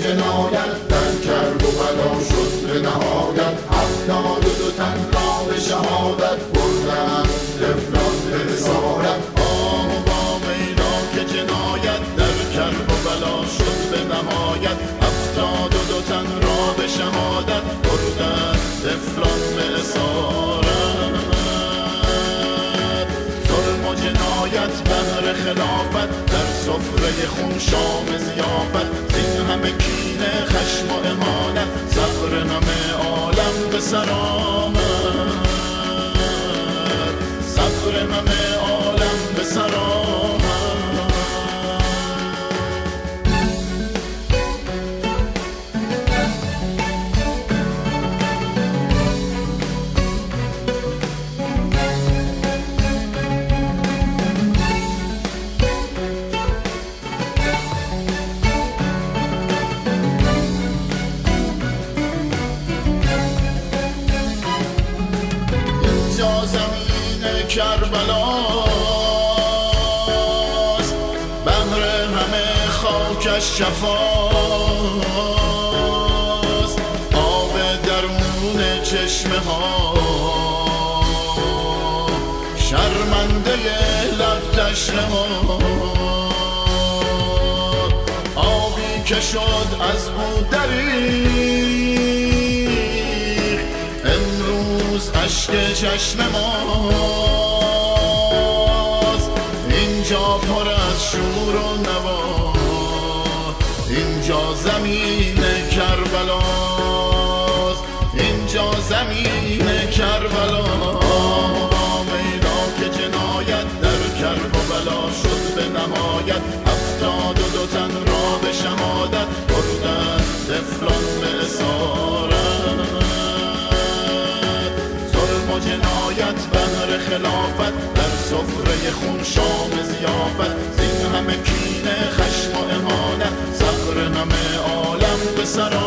جنایت در کرب و بلا شد به نهایت 72 تن را به شهادت بردند طفلان به اسارت. آه با میدان جنایت در کرب و بلا شد به نهایت 72 تن را به شهادت بردند طفلان به اسارت. ظلم و جنایت بهر خلافت در سفره خون شام ضیافت. زین همه کینه خشم و امانت صبر همه عالم به سر آمد. صبر همه عالم به سر آمد. زمین کربلاست بهر همه خاکش شفاست. آب درون چشمه ها شرمنده لب تشنه ها. آبی که شد از او دریغ امروز اشک چشم ماست. اینجا پر از شور و نوا اینجا زمین کربلاست. اینجا زمین کربلاست. میدان که جنایت در کرب و بلا شد به نهایت 72 تن را به شهادت بردند طفلان به اسارت. جنایت بهر خلافت در سفره خون شام ضیافت. زین همه کینه خشم و امانت صبر همه عالم به سر